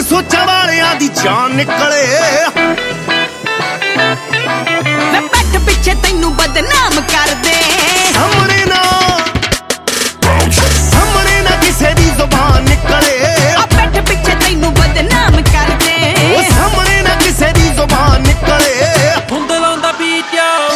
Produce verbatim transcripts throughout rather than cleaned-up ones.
ਸੋਚਾਂ ਵਾਲਿਆਂ ਦੀ ਜਾਨ ਨਿਕਲੇ ਵੇ ਪੱਟ ਪਿੱਛੇ ਤੈਨੂੰ ਬਦਨਾਮ ਕਰਦੇ ਸਾਹਮਣੇ ਨਾ ਸਾਹਮਣੇ ਨਾ ਕਿਸੇ ਦੀ ਜ਼ੁਬਾਨ ਨਿਕਲੇ ਆ ਪੱਟ ਪਿੱਛੇ ਤੈਨੂੰ ਬਦਨਾਮ ਕਰਦੇ ਉਹ ਸਾਹਮਣੇ ਨਾ ਕਿਸੇ ਦੀ ਜ਼ੁਬਾਨ ਨਿਕਲੇ ਹੁੰਦੇ ਲਾਉਂਦਾ ਬੀਟ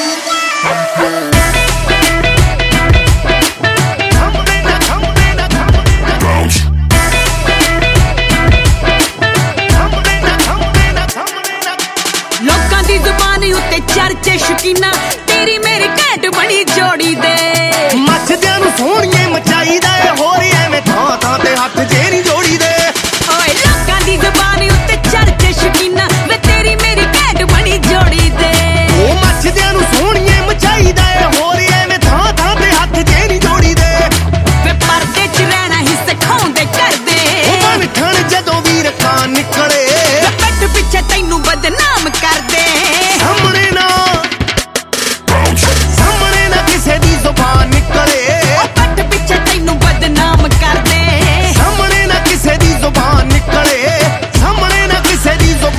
ਲੋਕਾਂ ਦੀ ਜ਼ੁਬਾਨ ਉੱਤੇ ਚਰਚੇ ਸ਼ਕੀਨਾ ਤੇਰੀ ਮੇਰੀ ਘੈਂਟ ਬਣੀ ਜੋੜੀ ਦੇ ਮੱਚਦਿਆਂ ਨੂੰ ਸੋਹਣੀਏ ਮਚਾਈਦਾ ਏ ਹੋਰ ਐਵੇਂ ਥਾਂ ਥਾਂ ਤੇ ਹੱਥ ਜੇ ਨਹੀਂ ਜੋੜੀਦੇ ਓਏ ਲੋਕਾਂ ਦੀ ਜ਼ੁਬਾਨ ਉੱਤੇ ਚਰਚੇ ਸ਼ਕੀਨਾ ਵੇ ਤੇਰੀ ਮੇਰੀ ਘੈਂਟ ਬਣੀ ਜੋੜੀ ਦੇ ਉਹ ਮੱਚਦਿਆਂ ਨੂੰ ਸੋਹਣੀਏ ਮਚਾਈਦਾ ਏ ਹੋਰ ਐਵੇਂ ਥਾਂ ਥਾਂ ਤੇ ਹੱਥ ਜੇ ਨਹੀਂ ਜੋੜੀਦੇ ਵੇ ਪਰਦੇ 'ਚ ਰਹਿਣਾ ਹੀ ਸਿਖਾਉਂਦੇ ਕਰਦੇ ਉਹ ਮਨ ਠਣ ਜਦੋਂ ਵੀ ਰਕਾਂ ਨਿਕਲੇ ਵੇ ਪੱਟ ਪਿੱਛੇ ਤੈਨੂੰ ਬਦਨਾਮ ਕਰਦੇ ਸਾਹਮਣੇ ਨਾ ਸਾਹਮਣੇ ਨਾ ਕਿਸੇ ਦੀ ਜ਼ੁਬਾਨ ਨਿਕਲੇ ਉਹ ਪੱਟ ਪਿੱਛੇ ਤੈਨੂੰ ਬਦਨਾਮ ਕਰਦੇ ਸਾਹਮਣੇ ਨਾ ਕਿਸੇ ਦੀ ਜ਼ੁਬਾਨ ਨਿਕਲੇ ਸਾਹਮਣੇ ਨਾ ਕਿਸੇ ਦੀ ਜ਼ੁਬਾਨ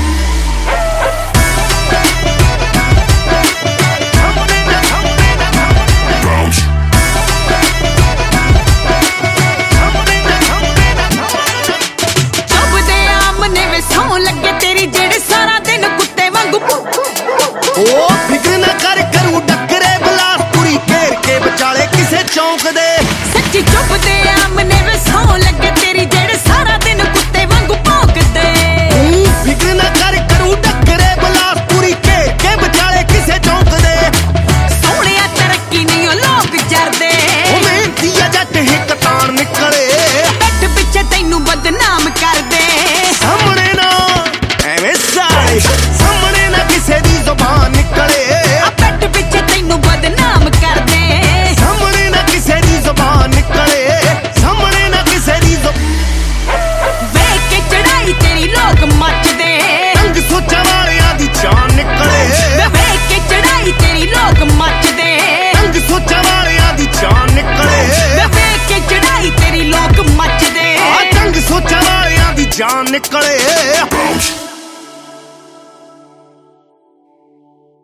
ਚੁੱਭਦੇ ਆਮਨੇ ਵੇ ਸੌਂ ਲੱਗੇ ਤੇਰੀ ਜਿਹੜੇ ਸਾਰਾ ਦਿਨ ਕੁੱਤੇ ਵਾਂਗੂ ਉਹ ਫਿਕਰ ਨਾ ਕਰ ਕਰੂ ਡੱਕਰੇ ਬਲਾਸਪੁਰੀ ਘੇਰ ਕੇ ਵਿਚਾਲੇ ਕਿਸੇ ਚੌਂਕ ਦੇ ਸੱਚੀ ਚੁੱਭਦੇ ਆਮਨੇ ਵੇ ਸੌਂ ਲੱਗੇ ਤੇਰੀ ਜਿਹੜੇ ਸਾਰਾ ਦਿਨ ਕੁੱਤੇ ਵਾਂਗੂ ਭੌਂਕਦੇ ਤੂੰ ਫਿਕਰ ਨਾ ਕਰ ਕਰੂ ਡੱਕਰੇ ਬਲਾਸਪੁਰੀ ਘੇਰ ਕੇ ਵਿਚਾਲੇ ਕਿਸੇ ਚੌਂਕ ਦੇ ਸੋਹਣਿਆ ਤਰੱਕੀ ਨਹੀਂ ਉਹ ਲੋਕ ਜਰਦੇ ਉਹ ਮਿਹਨਤੀ ਆ ਜੱਟ ਹਿੱਕ ਤਾਣ ਨਿਕਲੇ ਪੱਟ ਪਿੱਛੇ ਤੈਨੂੰ ਬਦਨਾਮ ਕਰਦੇ ਸਾਹਮਣੇ ਨਾ ਐਵੇਂ ਸਾਲੇ ਸਾਹਮਣੇ ਨਾ ਕਿਸੇ ਦੀ ਜ਼ੁਬਾਨ ਨਿਕਲੇ ਆ ਪੱਟ ਪਿੱਛੇ ਤੈਨੂੰ ਬਦਨਾਮ ਕਰਦੇ ਸਾਹਮਣੇ ਨਾ ਕਿਸੇ ਦੀ ਜ਼ੁਬਾਨ ਨਿਕਲੇ ਸਾਹਮਣੇ ਨਾ ਕਿਸੇ ਦੀ ਜ਼ੁਬਾਨ ਵੇਖ ਕੇ ਚੜਾਈ ਤੇਰੀ ਲੋਕ ਮੱਚਦੇ ਰੰਗ ਸੋਚਾਂ ਵਾਲਿਆਂ ਦੀ ਜਾਨ ਨਿਕਲੇ ਵੇ ਵੇਖ ਕੇ ਚੜਾਈ ਤੇਰੀ ਲੋਕ ਮੱਚਦੇ ਰੰਗ ਸੋਚਾਂ ਵਾਲਿਆਂ ਦੀ ਜਾਨ ਨਿਕਲੇ ਵੇ ਵੇਖ ਕੇ ਚੜਾਈ ਤੇਰੀ ਲੋਕ ਮੱਚਦੇ ਆ ਰੰਗ ਸੋਚਾਂ ਵਾਲਿਆਂ ਦੀ ਜਾਨ ਨਿਕਲੇ